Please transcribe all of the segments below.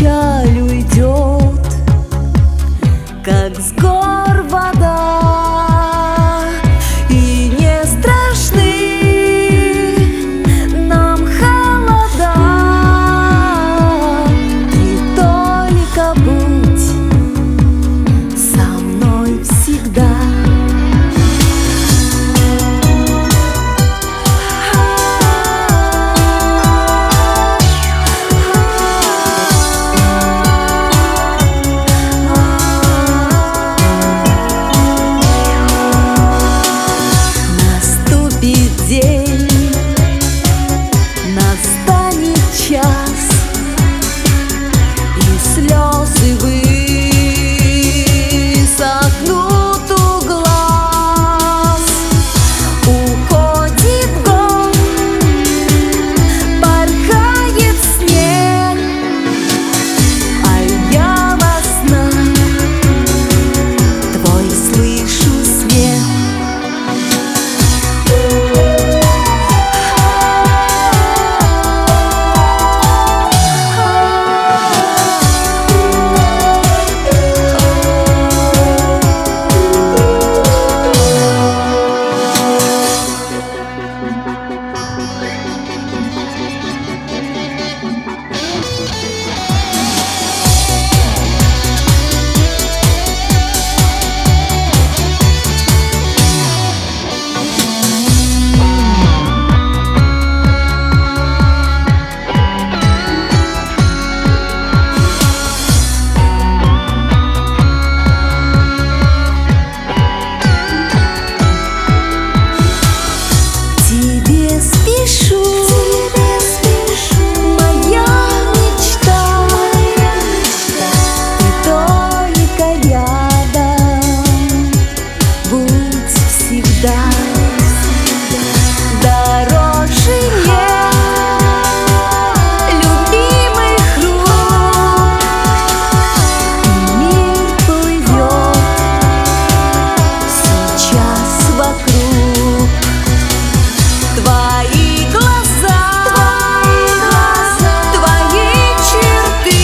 печаль уйдет, как с гор вода, и не страшны нам холода. Ты только будь со мной всегда. День, настанет час, и слезы высохнут у глаз. Уходит год, порхает снег, а я во снах твой слышу смех. Спешу, моя мечта, ты только рядом будь всегда. Дороже нет любимых рук, и мир плывет сейчас вокруг. Твои глаза, твои черты,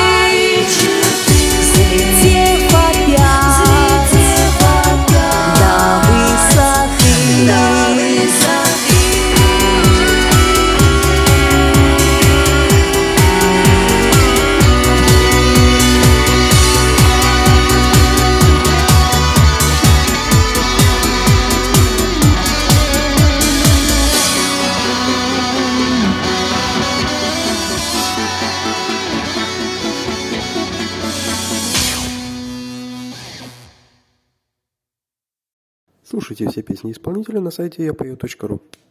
взлетев опять до высоты. Слушайте все песни исполнителя на сайте yapою.ru.